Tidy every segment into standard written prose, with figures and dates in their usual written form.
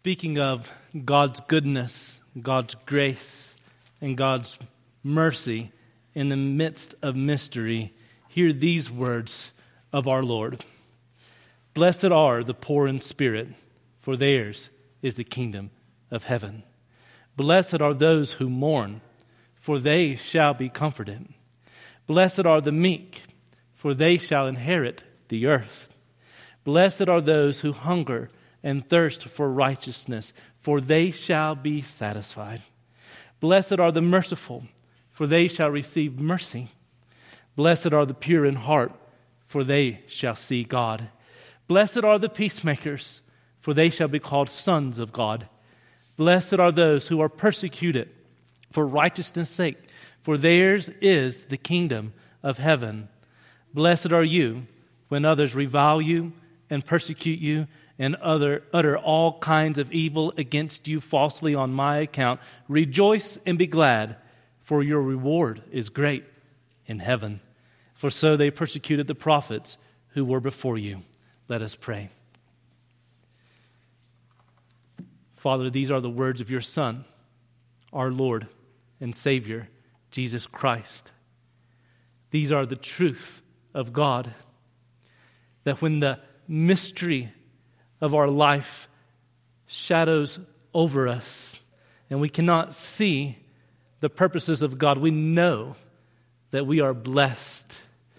Speaking of God's goodness, God's grace, and God's mercy in the midst of mystery, hear these words of our Lord. Blessed are the poor in spirit, for theirs is the kingdom of heaven. Blessed are those who mourn, for they shall be comforted. Blessed are the meek, for they shall inherit the earth. Blessed are those who hunger and thirst for righteousness, for they shall be satisfied. Blessed are the merciful, for they shall receive mercy. Blessed are the pure in heart, for they shall see God. Blessed are the peacemakers, for they shall be called sons of God. Blessed are those who are persecuted for righteousness' sake, for theirs is the kingdom of heaven. Blessed are you when others revile you and persecute you and utter all kinds of evil against you falsely on my account. Rejoice and be glad, for your reward is great in heaven. For so they persecuted the prophets who were before you. Let us pray. Father, these are the words of your Son, our Lord and Savior, Jesus Christ. These are the truth of God, that when the mystery of our life shadows over us and we cannot see the purposes of God, we know that we are blessed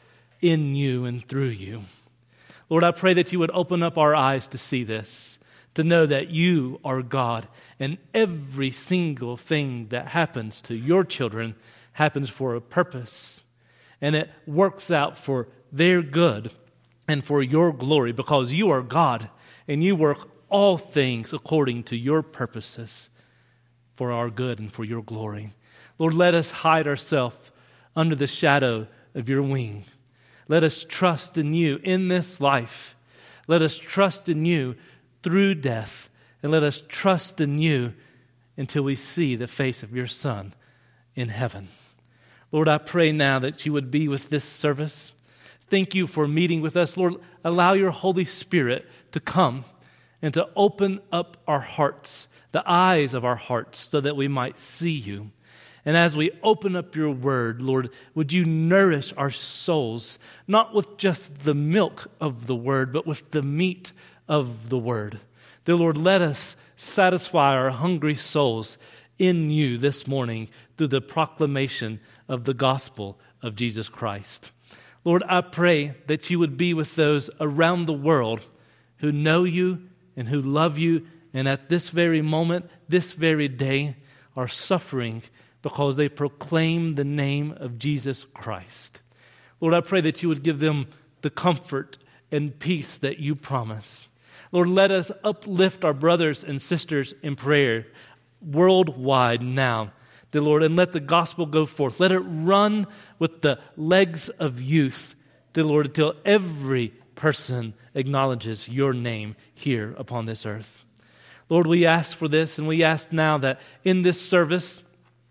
in you and through you. Lord, I pray that you would open up our eyes to see this, to know that you are God, and every single thing that happens to your children happens for a purpose, and it works out for their good and for your glory, because you are God, and you work all things according to your purposes for our good and for your glory. Lord, let us hide ourselves under the shadow of your wing. Let us trust in you in this life. Let us trust in you through death. And let us trust in you until we see the face of your Son in heaven. Lord, I pray now that you would be with this service. Thank you for meeting with us. Lord, allow your Holy Spirit to come and to open up our hearts, the eyes of our hearts, so that we might see you. And as we open up your word, Lord, would you nourish our souls, not with just the milk of the word, but with the meat of the word. Dear Lord, let us satisfy our hungry souls in you this morning through the proclamation of the gospel of Jesus Christ. Lord, I pray that you would be with those around the world who know you and who love you, and at this very moment, this very day, are suffering because they proclaim the name of Jesus Christ. Lord, I pray that you would give them the comfort and peace that you promise. Lord, let us uplift our brothers and sisters in prayer worldwide now, dear Lord, and let the gospel go forth. Let it run with the legs of youth, dear Lord, until every person acknowledges your name here upon this earth. Lord, we ask for this, and we ask now that in this service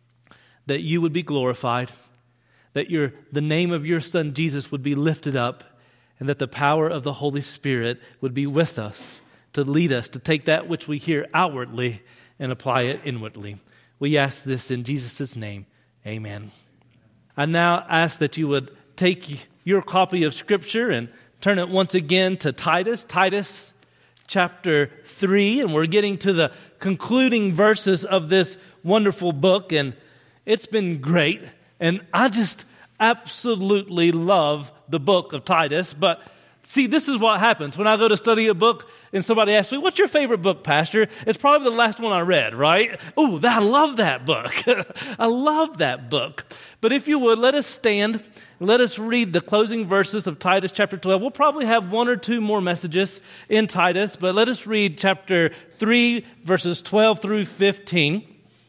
that you would be glorified, that the name of your Son Jesus would be lifted up, and that the power of the Holy Spirit would be with us to lead us to take that which we hear outwardly and apply it inwardly. We ask this in Jesus' name. Amen. I now ask that you would take your copy of Scripture and turn it once again to Titus chapter 3, and we're getting to the concluding verses of this wonderful book, and it's been great, and I just absolutely love the book of Titus. But see, this is what happens when I go to study a book and somebody asks me, what's your favorite book, Pastor? It's probably the last one I read, right? Oh, I love that book. I love that book. But if you would, let us stand and let us read the closing verses of Titus chapter 12. We'll probably have one or two more messages in Titus, but let us read chapter 3, verses 12 through 15.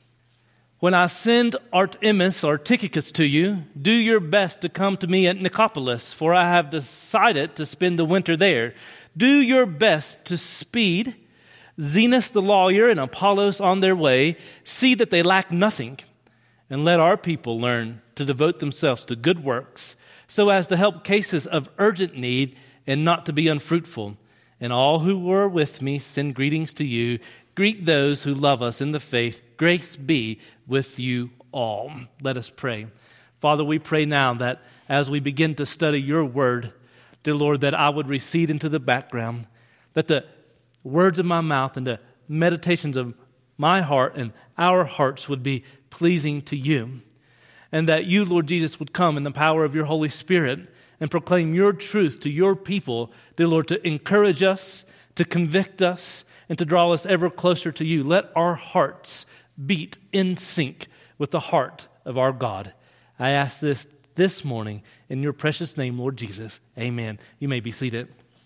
When I send Artemas or Tychicus to you, do your best to come to me at Nicopolis, for I have decided to spend the winter there. Do your best to speed Zenas the lawyer and Apollos on their way. See that they lack nothing, and let our people learn to devote themselves to good works, so as to help cases of urgent need and not to be unfruitful. And all who were with me send greetings to you. Greet those who love us in the faith. Grace be with you all. Let us pray. Father, we pray now that as we begin to study your word, dear Lord, that I would recede into the background, that the words of my mouth and the meditations of my heart and our hearts would be pleasing to you, and that you, Lord Jesus, would come in the power of your Holy Spirit and proclaim your truth to your people, dear Lord, to encourage us, to convict us, and to draw us ever closer to you. Let our hearts beat in sync with the heart of our God. I ask this morning in your precious name, Lord Jesus. Amen. You may be seated.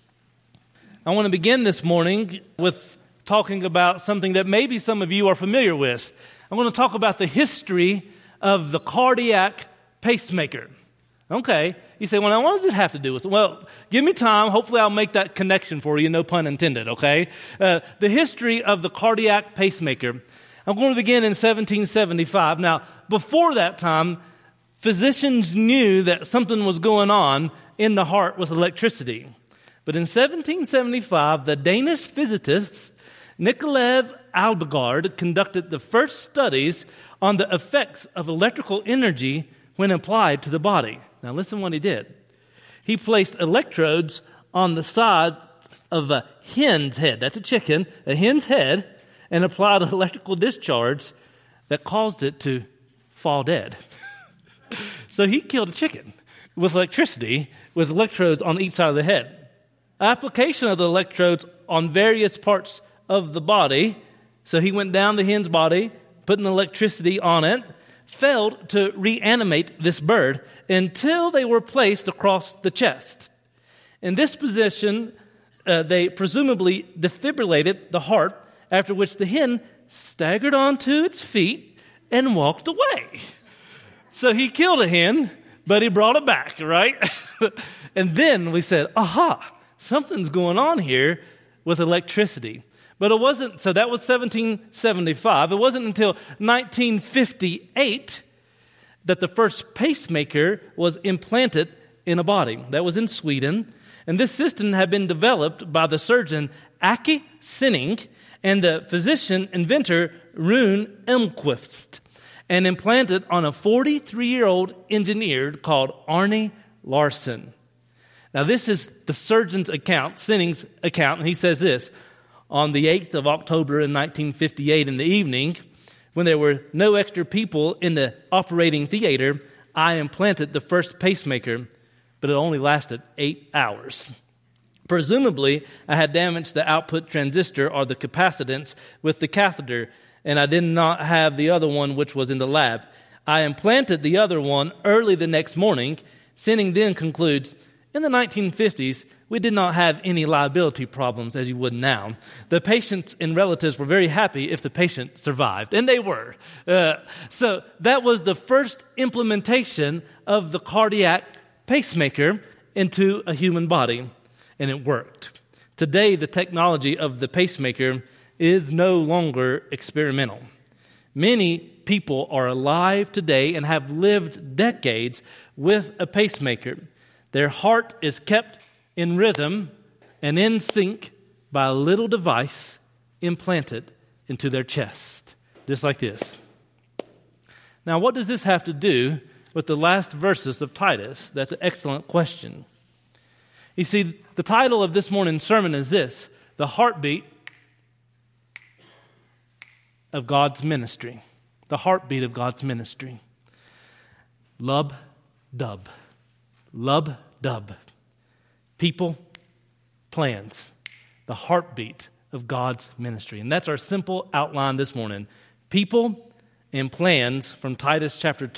I want to begin this morning with talking about something that maybe some of you are familiar with. I'm going to talk about the history of the cardiac pacemaker. Okay. You say, well, now what does this have to do with it? Well, give me time. Hopefully I'll make that connection for you. No pun intended, okay? The history of the cardiac pacemaker. I'm going to begin in 1775. Now, before that time, physicians knew that something was going on in the heart with electricity. But in 1775, the Danish physicist Nikolaus Abildgaard conducted the first studies on the effects of electrical energy when applied to the body. Now listen what he did. He placed electrodes on the side of a hen's head, that's a chicken, a hen's head, and applied an electrical discharge that caused it to fall dead. So he killed a chicken with electricity, with electrodes on each side of the head. Application of the electrodes on various parts of the body, so he went down the hen's body, putting electricity on it, failed to reanimate this bird until they were placed across the chest. In this position, they presumably defibrillated the heart, after which the hen staggered onto its feet and walked away. So he killed a hen, but he brought it back, right? And then we said, aha, something's going on here with electricity. But it wasn't, so that was 1775. It wasn't until 1958 that the first pacemaker was implanted in a body. That was in Sweden. And this system had been developed by the surgeon Aki Sinning and the physician inventor Rune Elmqvist, and implanted on a 43-year-old engineer called Arne Larsson. Now this is the surgeon's account, Sinning's account, and he says this: on the 8th of October in 1958 in the evening, when there were no extra people in the operating theater, I implanted the first pacemaker, but it only lasted 8 hours. Presumably, I had damaged the output transistor or the capacitance with the catheter, and I did not have the other one, which was in the lab. I implanted the other one early the next morning. Sinning then concludes, in the 1950s, we did not have any liability problems as you would now. The patients and relatives were very happy if the patient survived, and they were. So that was the first implementation of the cardiac pacemaker into a human body, and it worked. Today, the technology of the pacemaker is no longer experimental. Many people are alive today and have lived decades with a pacemaker. Their heart is kept in rhythm and in sync by a little device implanted into their chest, just like this. Now, what does this have to do with the last verses of Titus? That's an excellent question. You see, the title of this morning's sermon is this: the heartbeat of God's ministry. The heartbeat of God's ministry. Lub dub. Lub dub. People, plans. The heartbeat of God's ministry. And that's our simple outline this morning. People and plans from Titus chapter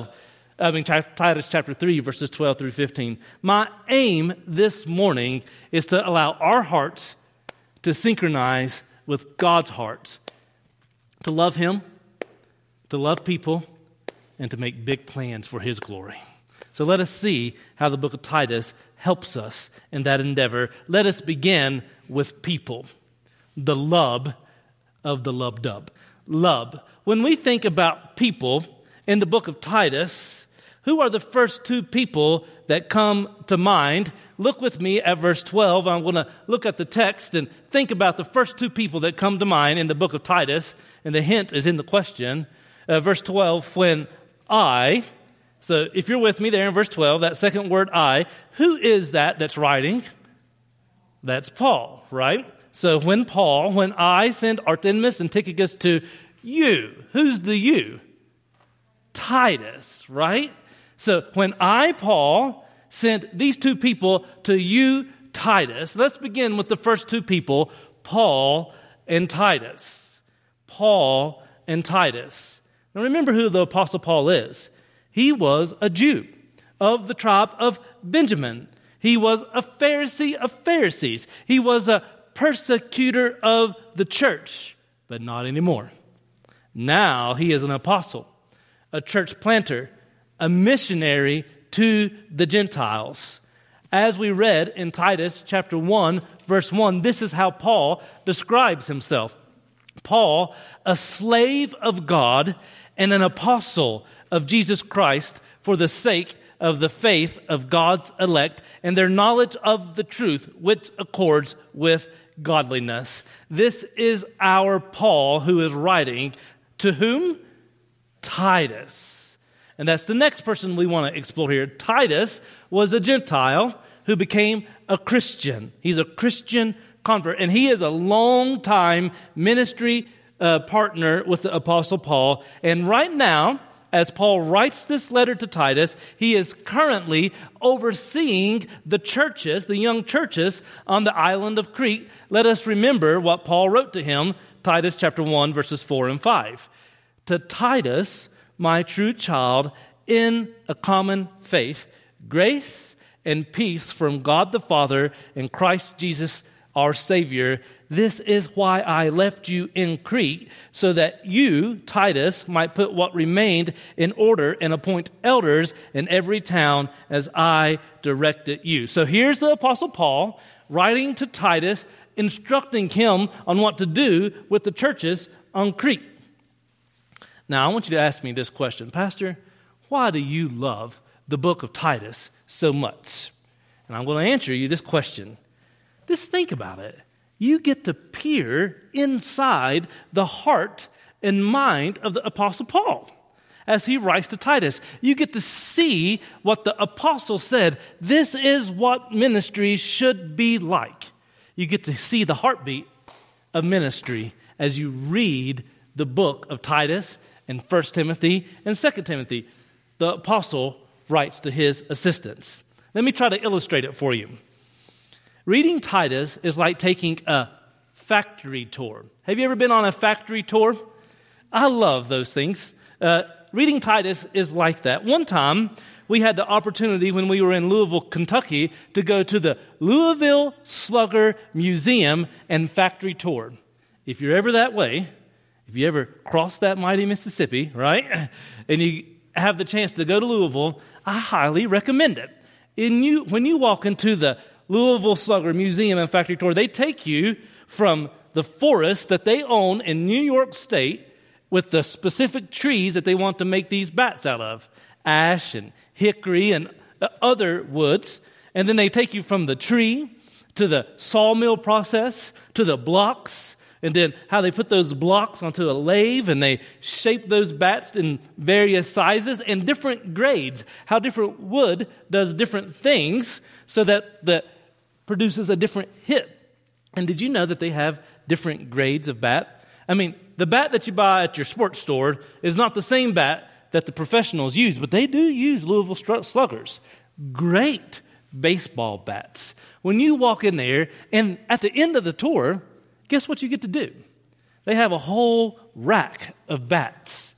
3, verses 12 through 15. My aim this morning is to allow our hearts to synchronize with God's heart, to love Him, to love people, and to make big plans for His glory. So let us see how the book of Titus helps us in that endeavor. Let us begin with people, the lub of the lub-dub. Lub. When we think about people in the book of Titus, Who are the first two people that come to mind? Look with me at verse 12. I'm going to look at the text and think about the first two people that come to mind in the book of Titus. And the hint is in the question. Verse 12, when I, so if you're with me there in verse 12, that second word I, who is that's writing? That's Paul, right? So when I send Artemas and Tychicus to you, who's the you? Titus, right? So when I, Paul, sent these two people to you, Titus, let's begin with the first two people, Paul and Titus. Paul and Titus. Now remember who the Apostle Paul is. He was a Jew of the tribe of Benjamin. He was a Pharisee of Pharisees. He was a persecutor of the church, but not anymore. Now he is an apostle, a church planter, a missionary to the Gentiles. As we read in Titus chapter 1, verse 1, this is how Paul describes himself. Paul, a slave of God and an apostle of Jesus Christ for the sake of the faith of God's elect and their knowledge of the truth, which accords with godliness. This is our Paul who is writing to whom? Titus. And that's the next person we want to explore here. Titus was a Gentile who became a Christian. He's a Christian convert, and he is a long-time ministry partner with the Apostle Paul. And right now, as Paul writes this letter to Titus, he is currently overseeing the churches, the young churches on the island of Crete. Let us remember what Paul wrote to him, Titus chapter 1, verses 4 and 5. To Titus, my true child, in a common faith, grace and peace from God the Father and Christ Jesus our Savior. This is why I left you in Crete, so that you, Titus, might put what remained in order and appoint elders in every town as I directed you. So here's the Apostle Paul writing to Titus, instructing him on what to do with the churches on Crete. Now, I want you to ask me this question. Pastor, why do you love the book of Titus so much? And I'm going to answer you this question. Just think about it. You get to peer inside the heart and mind of the Apostle Paul as he writes to Titus. You get to see what the apostle said. This is what ministry should be like. You get to see the heartbeat of ministry as you read the book of Titus and 1 Timothy and 2 Timothy. The apostle writes to his assistants. Let me try to illustrate it for you. Reading Titus is like taking a factory tour. Have you ever been on a factory tour? I love those things. Reading Titus is like that. One time, we had the opportunity when we were in Louisville, Kentucky, to go to the Louisville Slugger Museum and Factory Tour. If you're ever that way, if you ever cross that mighty Mississippi, right, and you have the chance to go to Louisville, I highly recommend it. When you walk into the Louisville Slugger Museum and Factory Tour, they take you from the forest that they own in New York State with the specific trees that they want to make these bats out of, ash and hickory and other woods. And then they take you from the tree to the sawmill process, to the blocks, and then how they put those blocks onto a lathe and they shape those bats in various sizes and different grades, how different wood does different things so that produces a different hit. And did you know that they have different grades of bat? I mean, the bat that you buy at your sports store is not the same bat that the professionals use, but they do use Louisville Sluggers. Great baseball bats. When you walk in there, and at the end of the tour, guess what you get to do? They have a whole rack of bats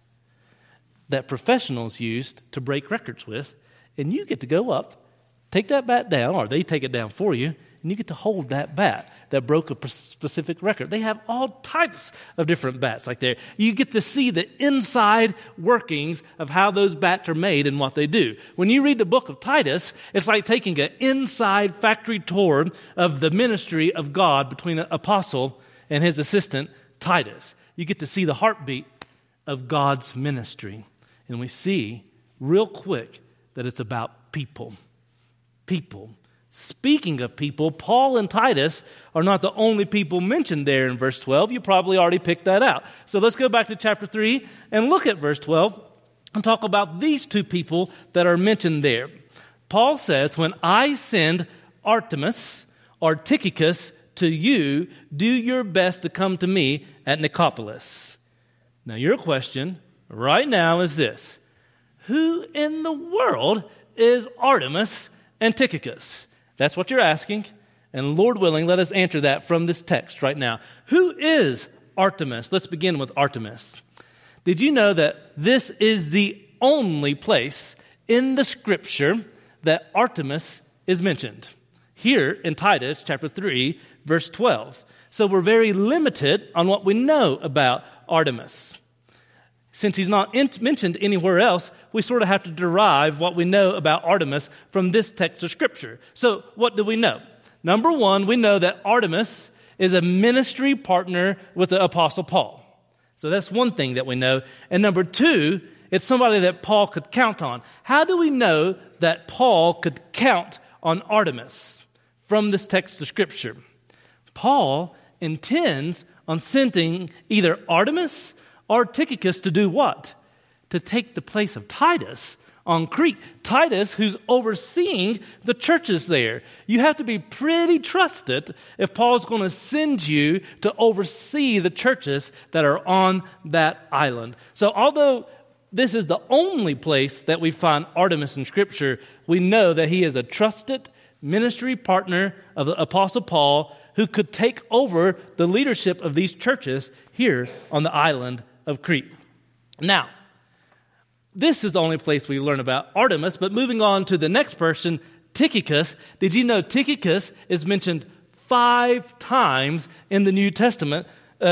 that professionals used to break records with, and you get to go up, take that bat down, or they take it down for you, and you get to hold that bat that broke a specific record. They have all types of different bats like there. You get to see the inside workings of how those bats are made and what they do. When you read the book of Titus, it's like taking an inside factory tour of the ministry of God between an apostle and his assistant, Titus. You get to see the heartbeat of God's ministry. And we see real quick that it's about people. People. Speaking of people, Paul and Titus are not the only people mentioned there in verse 12. You probably already picked that out. So let's go back to chapter 3 and look at verse 12 and talk about these two people that are mentioned there. Paul says, when I send Artemas or Tychicus to you, do your best to come to me at Nicopolis. Now your question right now is this: who in the world is Artemas and Tychicus? That's what you're asking. And Lord willing, let us answer that from this text right now. Who is Artemas? Let's begin with Artemas. Did you know that this is the only place in the Scripture that Artemas is mentioned? Here in Titus chapter 3, verse 12. So we're very limited on what we know about Artemas. Since he's not mentioned anywhere else, we sort of have to derive what we know about Artemas from this text of Scripture. So what do we know? Number one, we know that Artemas is a ministry partner with the Apostle Paul. So that's one thing that we know. And number two, it's somebody that Paul could count on. How do we know that Paul could count on Artemas from this text of Scripture? Paul intends on sending either Artemas or Tychicus to do what? To take the place of Titus on Crete. Titus, who's overseeing the churches there. You have to be pretty trusted if Paul's going to send you to oversee the churches that are on that island. So although this is the only place that we find Artemas in Scripture, we know that he is a trusted ministry partner of the Apostle Paul who could take over the leadership of these churches here on the island of Crete. Now, this is the only place we learn about Artemas, but moving on to the next person, Tychicus. Did you know Tychicus is mentioned 5 times in the New Testament?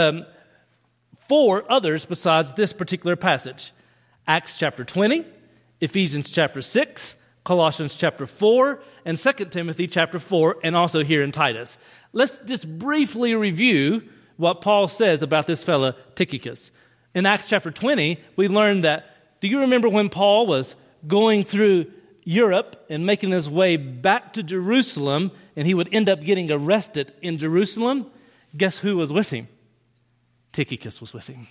4 others besides this particular passage. Acts chapter 20, Ephesians chapter 6, Colossians chapter 4, and 2 Timothy chapter 4, and also here in Titus. Let's just briefly review what Paul says about this fellow Tychicus. In Acts chapter 20, we learned that, do you remember when Paul was going through Europe and making his way back to Jerusalem, and he would end up getting arrested in Jerusalem? Guess who was with him? Tychicus was with him.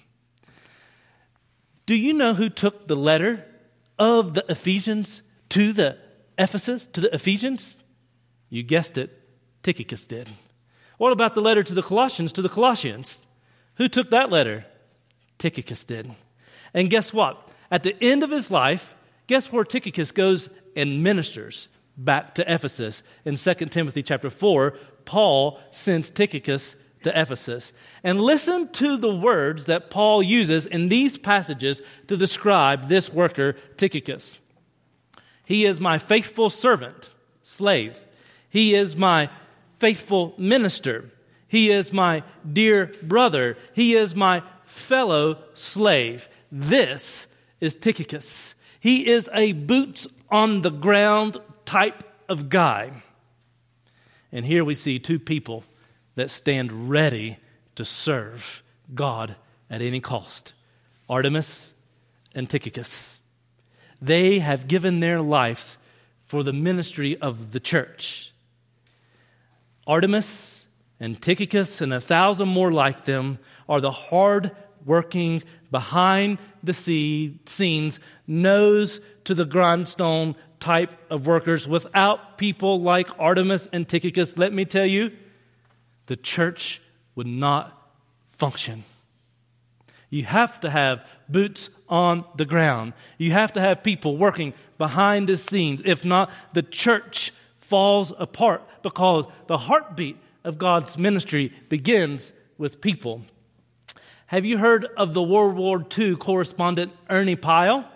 Do you know who took the letter of the Ephesians to the Ephesus, to the Ephesians? You guessed it, Tychicus did. What about the letter to the Colossians? Who took that letter? Tychicus did. And guess what? At the end of his life, guess where Tychicus goes and ministers? Back to Ephesus. In 2 Timothy chapter 4, Paul sends Tychicus to Ephesus. And listen to the words that Paul uses in these passages to describe this worker, Tychicus. He is my faithful servant, slave. He is my faithful minister. He is my dear brother. He is my fellow slave. This is Tychicus. He is a boots-on-the-ground type of guy. And here we see 2 people that stand ready to serve God at any cost. Artemas and Tychicus. They have given their lives for the ministry of the church. Artemas and Tychicus and 1,000 more like them are the hard-working, behind the scenes, nose to the grindstone type of workers. Without people like Artemas and Tychicus, let me tell you, the church would not function. You have to have boots on the ground. You have to have people working behind the scenes. If not, the church falls apart because the heartbeat of God's ministry begins with people. Have you heard of the World War II correspondent Ernie Pyle?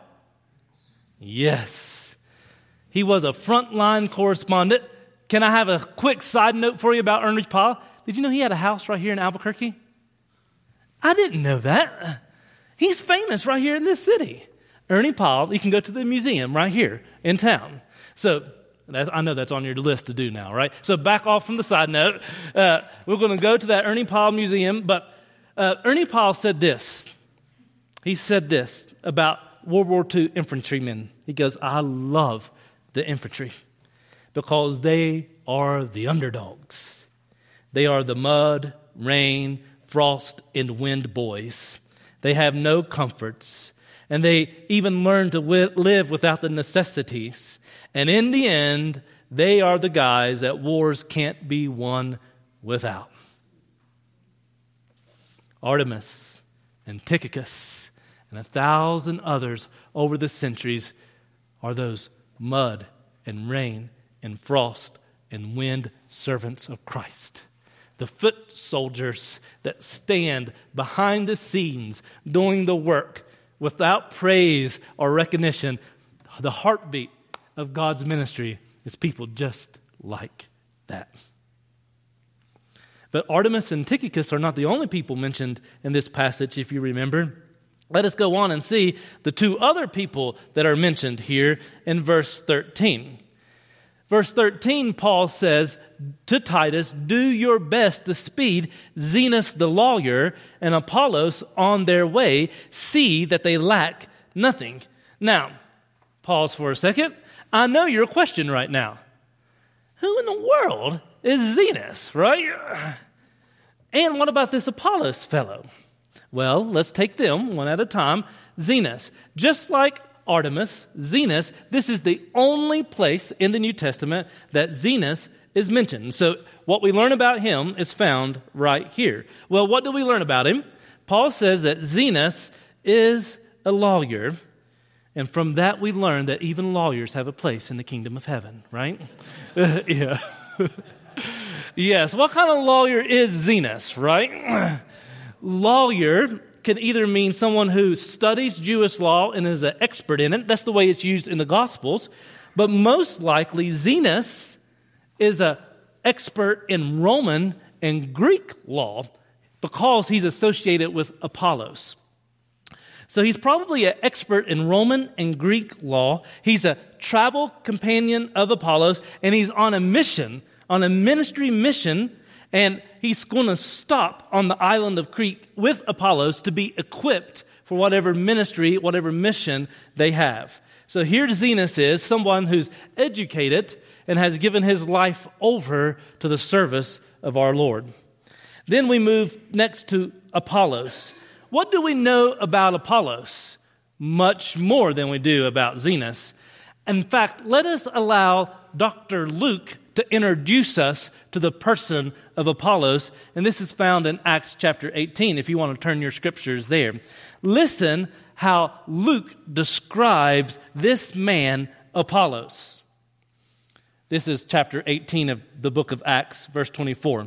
Yes. He was a frontline correspondent. Can I have a quick side note for you about Ernie Pyle? Did you know he had a house right here in Albuquerque? I didn't know that. He's famous right here in this city. Ernie Pyle, you can go to the museum right here in town. So I know that's on your list to do now, right? So back off from the side note. We're going to go to that Ernie Pyle museum, but Ernie Pyle said this. He said this about World War II infantrymen. He goes, I love the infantry because they are the underdogs. They are the mud, rain, frost, and wind boys. They have no comforts, and they even learn to live without the necessities. And in the end, they are the guys that wars can't be won without. Artemis and Tychicus and 1,000 others over the centuries are those mud and rain and frost and wind servants of Christ. The foot soldiers that stand behind the scenes doing the work without praise or recognition. The heartbeat of God's ministry is people just like that. But Artemis and Tychicus are not the only people mentioned in this passage, if you remember. Let us go on and see the two other people that are mentioned here in verse 13. Verse 13, Paul says to Titus, do your best to speed Zenas the lawyer and Apollos on their way. See that they lack nothing. Now, pause for a second. I know your question right now. Who in the world is Zenas, right? And what about this Apollos fellow? Well, let's take them one at a time. Zenas, just like Artemis, Zenas, this is the only place in the New Testament that Zenas is mentioned. So what we learn about him is found right here. Well, what do we learn about him? Paul says that Zenas is a lawyer, and from that we learn that even lawyers have a place in the kingdom of heaven, right? Yeah. Yes, what kind of lawyer is Zenas, right? Lawyer can either mean someone who studies Jewish law and is an expert in it. That's the way it's used in the Gospels. But most likely, Zenas is an expert in Roman and Greek law because he's associated with Apollos. So he's probably an expert in Roman and Greek law. He's a travel companion of Apollos, and he's on a mission, on a ministry mission, and he's going to stop on the island of Crete with Apollos to be equipped for whatever ministry, whatever mission they have. So here Zenas is someone who's educated and has given his life over to the service of our Lord. Then we move next to Apollos. What do we know about Apollos? Much more than we do about Zenas. In fact, let us allow Dr. Luke to introduce us to the person of Apollos, and this is found in Acts chapter 18, if you want to turn your scriptures there. Listen how Luke describes this man, Apollos. This is chapter 18 of the book of Acts, verse 24.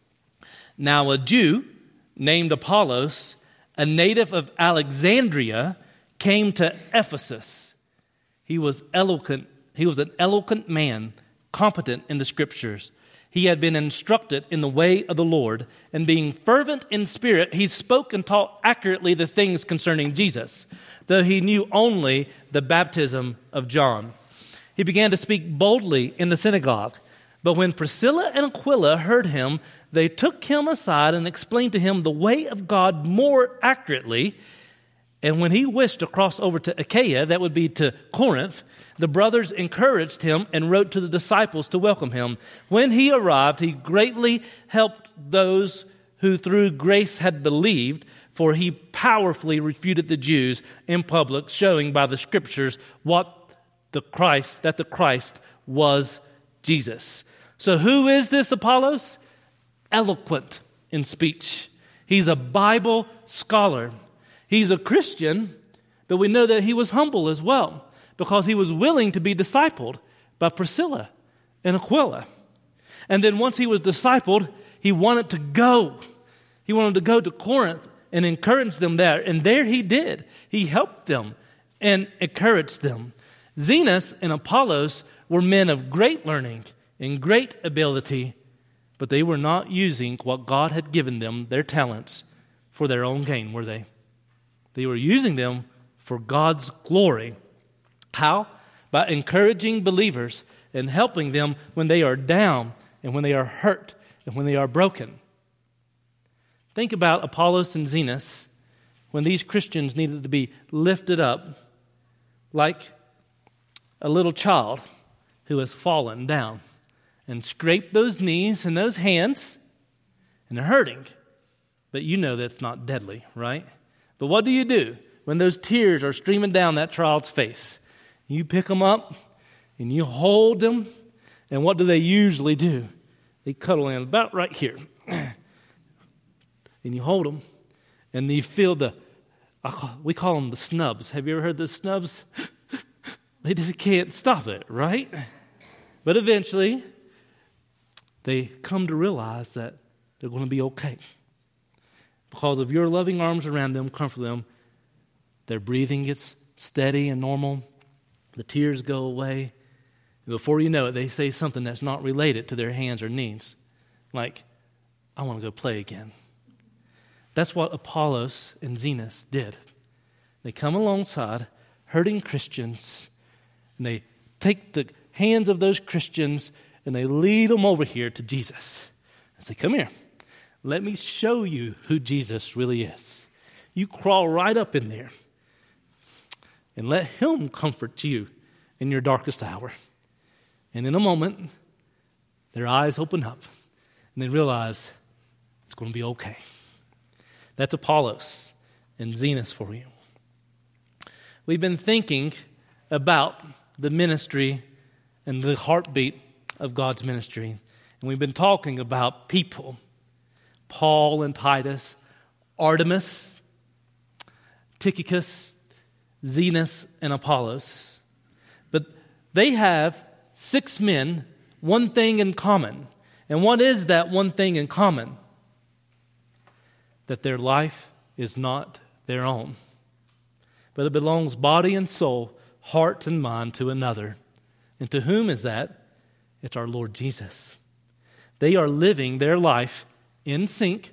Now a Jew named Apollos, a native of Alexandria, came to Ephesus. He was eloquent. He was an eloquent man, competent in the scriptures. He had been instructed in the way of the Lord, and being fervent in spirit, he spoke and taught accurately the things concerning Jesus, though he knew only the baptism of John. He began to speak boldly in the synagogue. But when Priscilla and Aquila heard him, they took him aside and explained to him the way of God more accurately. And when he wished to cross over to Achaia, that would be to Corinth, the brothers encouraged him and wrote to the disciples to welcome him. When he arrived, he greatly helped those who through grace had believed, for he powerfully refuted the Jews in public, showing by the scriptures that the Christ was Jesus. So who is this Apollos? Eloquent in speech. He's a Bible scholar. He's a Christian, but we know that he was humble as well, because he was willing to be discipled by Priscilla and Aquila. And then once he was discipled, he wanted to go. He wanted to go to Corinth and encourage them there. And there he did. He helped them and encouraged them. Zenas and Apollos were men of great learning and great ability, but they were not using what God had given them, their talents, for their own gain, were they? They were using them for God's glory. How? By encouraging believers and helping them when they are down and when they are hurt and when they are broken. Think about Apollos and Zenas when these Christians needed to be lifted up like a little child who has fallen down and scraped those knees and those hands, and they're hurting. But you know that's not deadly, right? But what do you do when those tears are streaming down that child's face? You pick them up and you hold them, and what do they usually do? They cuddle in about right here. And you hold them, and you feel we call them the snubs. Have you ever heard the snubs? They just can't stop it, right? But eventually, they come to realize that they're going to be okay. Because of your loving arms around them, comfort them, their breathing gets steady and normal. The tears go away. And before you know it, they say something that's not related to their hands or knees. Like, I want to go play again. That's what Apollos and Zenas did. They come alongside hurting Christians, and they take the hands of those Christians and they lead them over here to Jesus. And say, come here. Let me show you who Jesus really is. You crawl right up in there and let him comfort you in your darkest hour. And in a moment, their eyes open up and they realize it's going to be okay. That's Apollos and Zenas for you. We've been thinking about the ministry and the heartbeat of God's ministry. And we've been talking about people. Paul and Titus, Artemas, Tychicus, Zenas, and Apollos. But they have 6 men, one thing in common. And what is that one thing in common? That their life is not their own, but it belongs body and soul, heart and mind to another. And to whom is that? It's our Lord Jesus. They are living their life in sync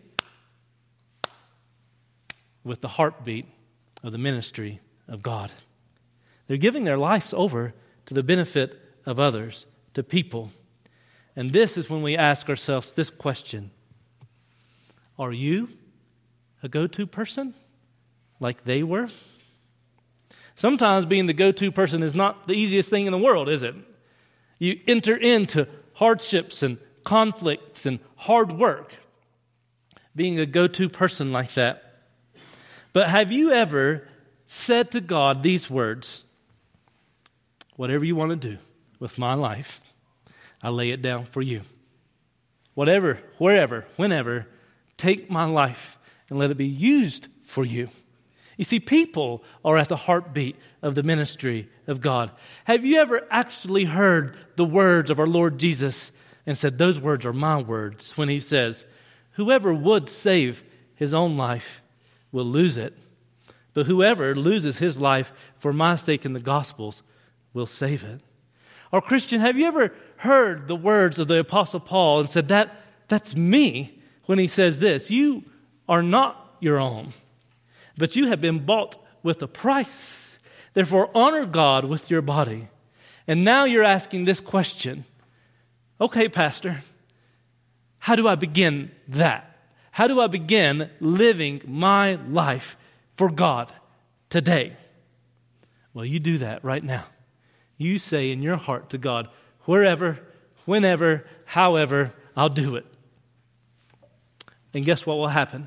with the heartbeat of the ministry of God. They're giving their lives over to the benefit of others, to people. And this is when we ask ourselves this question: are you a go-to person like they were? Sometimes being the go-to person is not the easiest thing in the world, is it? You enter into hardships and conflicts and hard work being a go-to person like that. But have you ever said to God these words: whatever you want to do with my life, I lay it down for you. Whatever, wherever, whenever, take my life and let it be used for you. You see, people are at the heartbeat of the ministry of God. Have you ever actually heard the words of our Lord Jesus and said, those words are my words, when he says, whoever would save his own life will lose it, but whoever loses his life for my sake in the Gospels will save it? Or Christian, have you ever heard the words of the Apostle Paul and said, that's me, when he says this: you are not your own, but you have been bought with a price. Therefore, honor God with your body. And now you're asking this question: okay, Pastor, how do I begin that? How do I begin living my life for God today? Well, you do that right now. You say in your heart to God, wherever, whenever, however, I'll do it. And guess what will happen?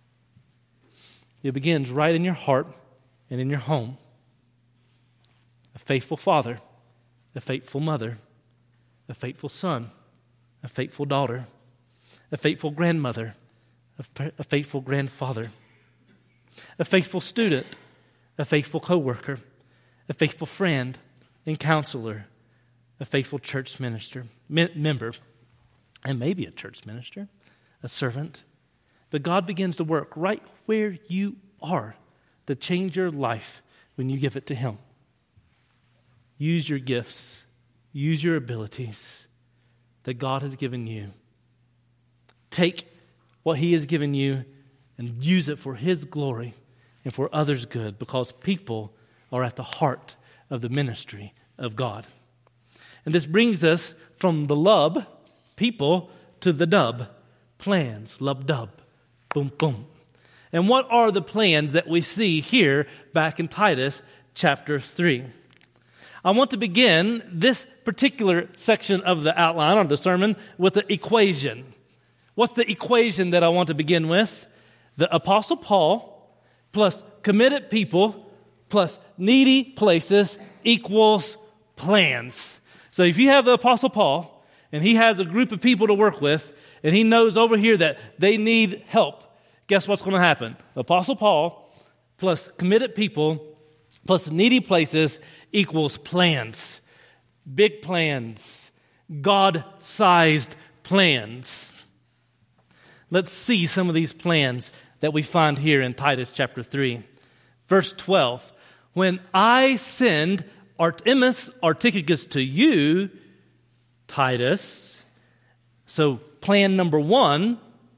It begins right in your heart and in your home. A faithful father, a faithful mother, a faithful son, a faithful daughter, a faithful grandmother, a faithful grandfather, a faithful student, a faithful coworker, a faithful friend and counselor, a faithful church member, and maybe a church minister, a servant. But God begins to work right where you are to change your life when you give it to him. Use your gifts, use your abilities that God has given you. Take what he has given you and use it for his glory and for others' good, because people are at the heart of the ministry of God. And this brings us from the lub, people, to the dub, plans, lub-dub, boom, boom. And what are the plans that we see here back in Titus chapter 3? I want to begin this particular section of the outline or the sermon with the equation. What's the equation that I want to begin with? The Apostle Paul plus committed people plus needy places equals plans. So if you have the Apostle Paul and he has a group of people to work with and he knows over here that they need help, guess what's going to happen? Apostle Paul plus committed people plus needy places equals plans. Big plans. God-sized plans. Let's see some of these plans that we find here in Titus chapter 3. Verse 12. When I send Artemas or Tychicus to you, Titus. So plan number one,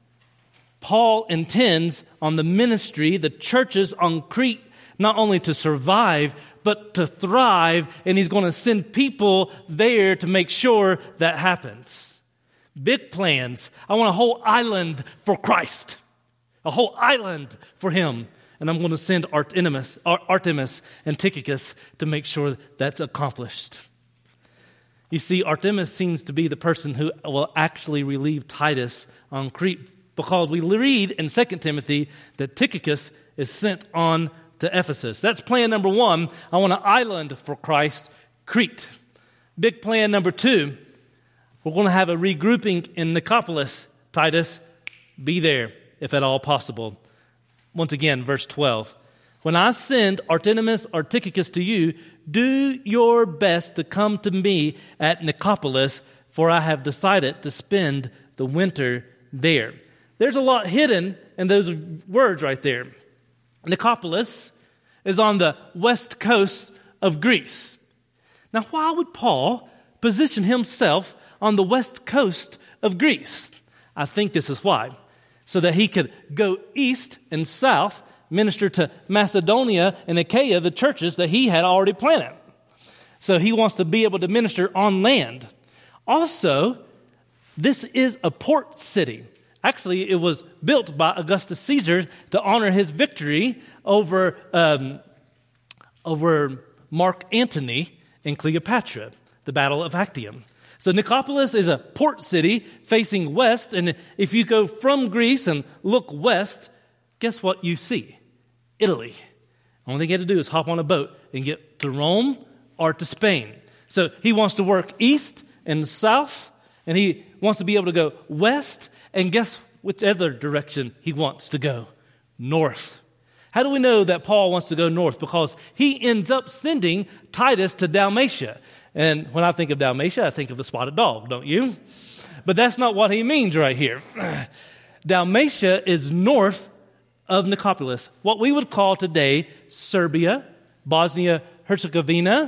Paul intends on the ministry, the churches on Crete, not only to survive, but to thrive, and he's going to send people there to make sure that happens. Big plans. I want a whole island for Christ, a whole island for him, and I'm going to send Artemas and Tychicus to make sure that's accomplished. You see, Artemas seems to be the person who will actually relieve Titus on Crete, because we read in 2 Timothy that Tychicus is sent on to Ephesus. That's plan number one. I want an island for Christ, Crete. Big plan number two, we're going to have a regrouping in Nicopolis. Titus, be there if at all possible. Once again, verse 12. When I send Artemas or Tychicus to you, do your best to come to me at Nicopolis, for I have decided to spend the winter there. There's a lot hidden in those words right there. Nicopolis is on the west coast of Greece. Now, why would Paul position himself on the west coast of Greece? I think this is why. So that he could go east and south, minister to Macedonia and Achaia, the churches that he had already planted. So he wants to be able to minister on land. Also, this is a port city. Actually, it was built by Augustus Caesar to honor his victory over Mark Antony and Cleopatra, the Battle of Actium. So Nicopolis is a port city facing west, and if you go from Greece and look west, guess what you see? Italy. The only thing you have to do is hop on a boat and get to Rome or to Spain. So he wants to work east and south, and he wants to be able to go west, and guess which other direction he wants to go? North. How do we know that Paul wants to go north? Because he ends up sending Titus to Dalmatia. And when I think of Dalmatia, I think of the spotted dog, don't you? But that's not what he means right here. Dalmatia is north of Nicopolis, what we would call today Serbia, Bosnia-Herzegovina,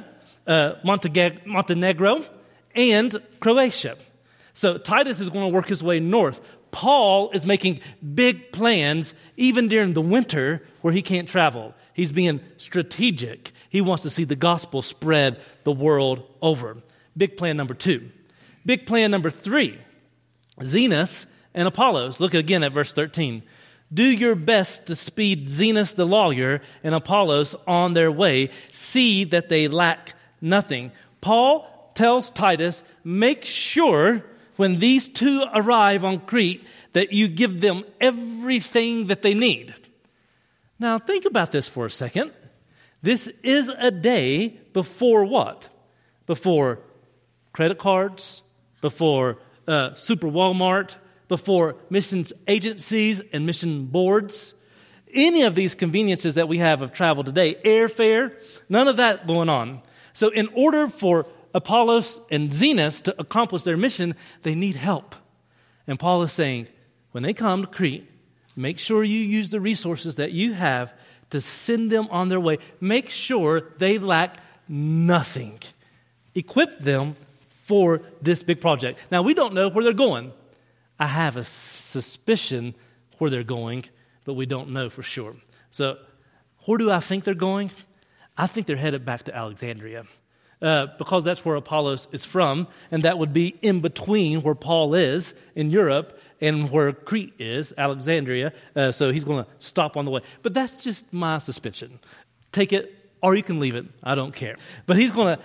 Montenegro, and Croatia. So Titus is going to work his way north. Paul is making big plans even during the winter where he can't travel. He's being strategic. He wants to see the gospel spread the world over. Big plan number two. Big plan number three, Zenas and Apollos. Look again at verse 13. Do your best to speed Zenas the lawyer and Apollos on their way. See that they lack nothing. Paul tells Titus, make sure when these two arrive on Crete that you give them everything that they need. Now think about this for a second. This is a day before what? Before credit cards, before Super Walmart, before missions agencies and mission boards. Any of these conveniences that we have of travel today, airfare, none of that going on. So in order for Apollos and Zenas to accomplish their mission, they need help. And Paul is saying, when they come to Crete, make sure you use the resources that you have to send them on their way. Make sure they lack nothing. Equip them for this big project. Now, we don't know where they're going. I have a suspicion where they're going, but we don't know for sure. So, where do I think they're going? I think they're headed back to Alexandria. Because that's where Apollos is from, and that would be in between where Paul is in Europe and where Crete is, Alexandria. So he's going to stop on the way. But that's just my suspicion. Take it, or you can leave it. I don't care. But he's going to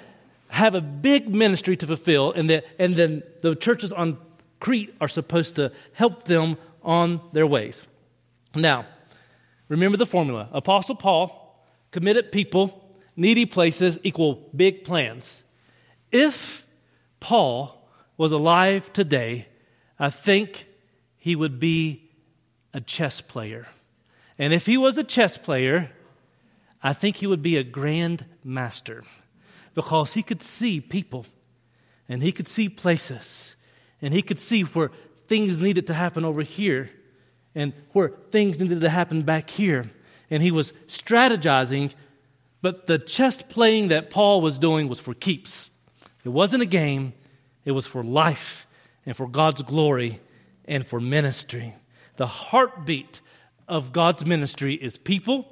have a big ministry to fulfill, and then the churches on Crete are supposed to help them on their ways. Now, remember the formula. Apostle Paul, committed people, needy places equal big plans. If Paul was alive today, I think he would be a chess player. And if he was a chess player, I think he would be a grand master, because he could see people, and he could see places, and he could see where things needed to happen over here, and where things needed to happen back here. And he was strategizing, but the chess playing that Paul was doing was for keeps. It wasn't a game. It was for life and for God's glory and for ministry. The heartbeat of God's ministry is people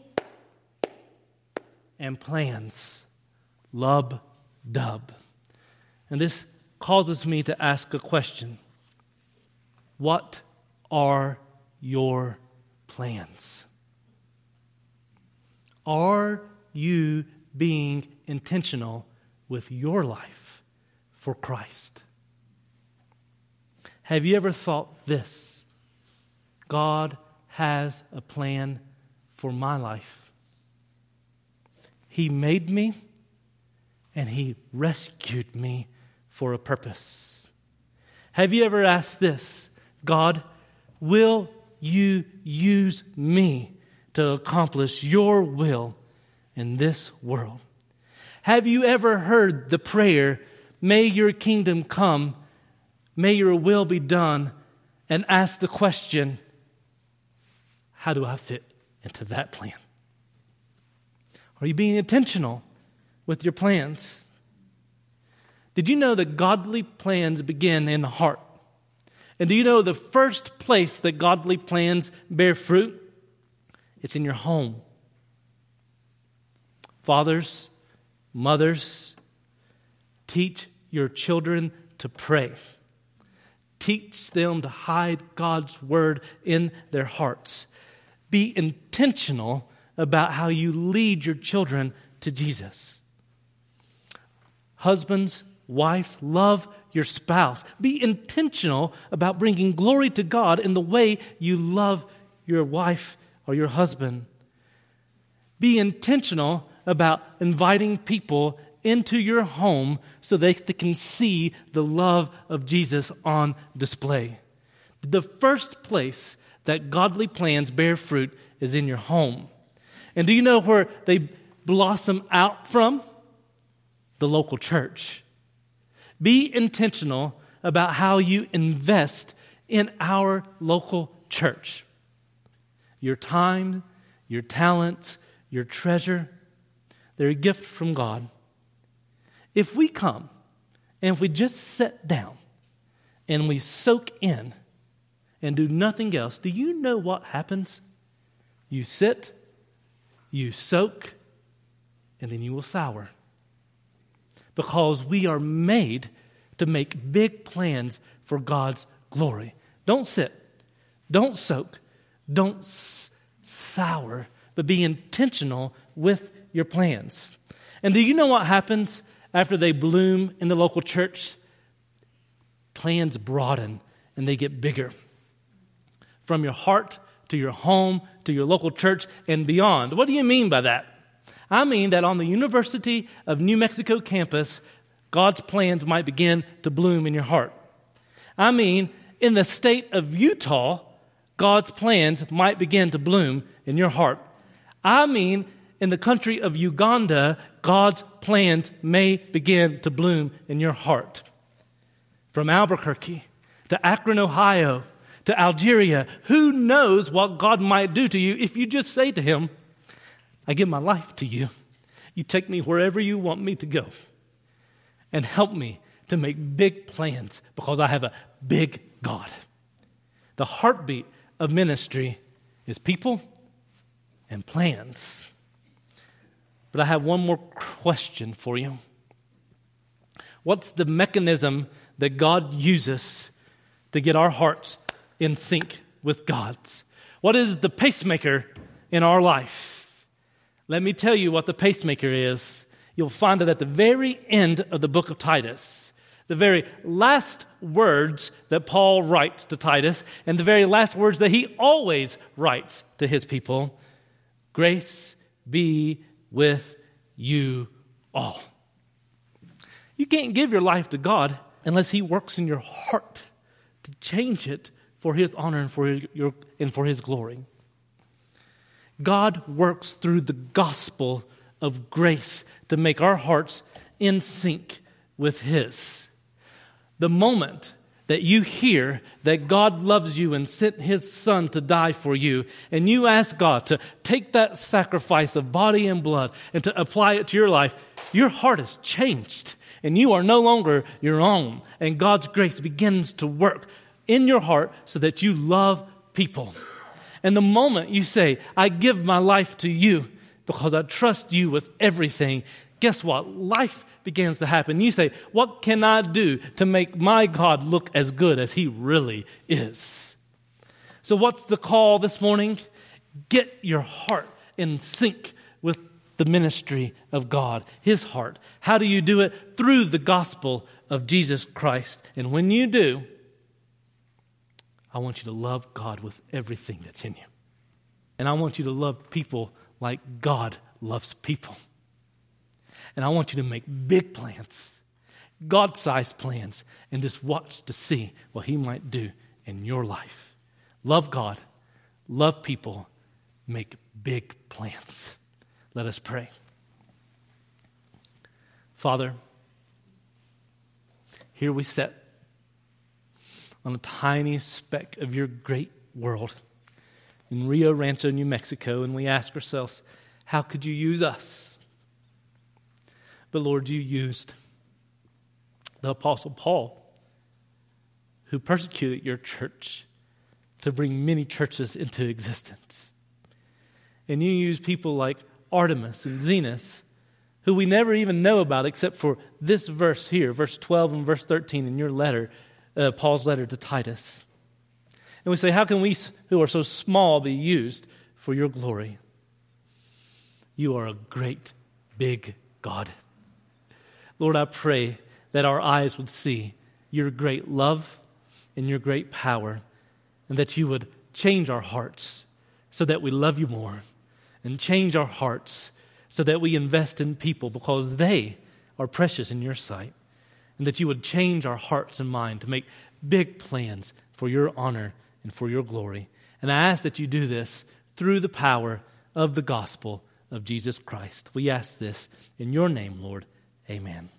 and plans. Lub-dub. And this causes me to ask a question. What are your plans? Are you being intentional with your life for Christ? Have you ever thought this? God has a plan for my life. He made me, and He rescued me for a purpose. Have you ever asked this? God, will you use me to accomplish your will in this world? Have you ever heard the prayer, may your kingdom come, may your will be done, and asked the question, how do I fit into that plan? Are you being intentional with your plans? Did you know that godly plans begin in the heart? And do you know the first place that godly plans bear fruit? It's in your home. Fathers, mothers, teach your children to pray. Teach them to hide God's word in their hearts. Be intentional about how you lead your children to Jesus. Husbands, wives, love your spouse. Be intentional about bringing glory to God in the way you love your wife or your husband. Be intentional about inviting people into your home so they can see the love of Jesus on display. The first place that godly plans bear fruit is in your home. And do you know where they blossom out from? The local church. Be intentional about how you invest in our local church. Your time, your talents, your treasure, they're a gift from God. If we come and if we just sit down and we soak in and do nothing else, do you know what happens? You sit, you soak, and then you will sour. Because we are made to make big plans for God's glory. Don't sit, don't soak, don't sour, but be intentional with your plans. And do you know what happens after they bloom in the local church? Plans broaden and they get bigger. From your heart to your home to your local church and beyond. What do you mean by that? I mean that on the University of New Mexico campus, God's plans might begin to bloom in your heart. I mean, in the state of Utah, God's plans might begin to bloom in your heart. I mean, in the country of Uganda, God's plans may begin to bloom in your heart. From Albuquerque to Akron, Ohio, to Algeria, who knows what God might do to you if you just say to Him, I give my life to you. You take me wherever you want me to go. And help me to make big plans because I have a big God. The heartbeat of ministry is people and plans. But I have one more question for you. What's the mechanism that God uses to get our hearts in sync with God's? What is the pacemaker in our life? Let me tell you what the pacemaker is. you'll find that at the very end of the book of Titus, the very last words that Paul writes to Titus, and the very last words that he always writes to his people, grace be with you all. You can't give your life to God unless he works in your heart to change it for his honor and for his glory. God works through the gospel of grace to make our hearts in sync with his. The moment that you hear that God loves you and sent his son to die for you, and you ask God to take that sacrifice of body and blood and to apply it to your life, your heart is changed, and you are no longer your own, and God's grace begins to work in your heart so that you love people. And the moment you say, I give my life to you because I trust you with everything, guess what? Life begins to happen. You say, what can I do to make my God look as good as he really is? So what's the call this morning? Get your heart in sync with the ministry of God, his heart. How do you do it? Through the gospel of Jesus Christ. And when you do, I want you to love God with everything that's in you. And I want you to love people like God loves people. And I want you to make big plans, God-sized plans, and just watch to see what he might do in your life. Love God, love people, make big plans. Let us pray. Father, here we sit on a tiny speck of your great world in Rio Rancho, New Mexico, and we ask ourselves, how could you use us? But Lord, you used the Apostle Paul, who persecuted your church, to bring many churches into existence. And you used people like Artemas and Zenas, who we never even know about except for this verse here, verse 12 and verse 13 in your letter, Paul's letter to Titus. And we say, how can we who are so small be used for your glory? You are a great, big God. Lord, I pray that our eyes would see your great love and your great power, and that you would change our hearts so that we love you more, and change our hearts so that we invest in people because they are precious in your sight, and that you would change our hearts and mind to make big plans for your honor and for your glory. And I ask that you do this through the power of the gospel of Jesus Christ. We ask this in your name, Lord. Amen.